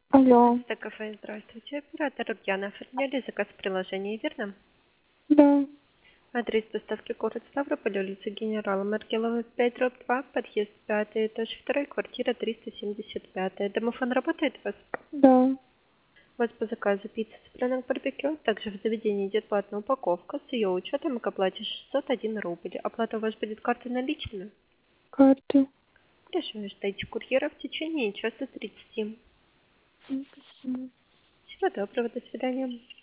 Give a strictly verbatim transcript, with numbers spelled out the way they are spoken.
Алло. Это кафе, здравствуйте. Оператор Рукьяна. Оформляли заказ в приложении, верно? Да. Адрес доставки город Ставрополь, улица Генерала Маркелова, пять, дробь два, подъезд пятый, этаж второй, квартира триста семьдесят пять. Домофон работает у вас? Да. У вас по заказу пицца с цыпленок барбекю. Также в заведении идет платная упаковка. С ее учетом к оплате шестьсот один рубль. Оплата у вас будет картой наличными? Карты. Хорошо, ждите курьера в течение часа тридцати. М, Спасибо. Всего доброго, до свидания.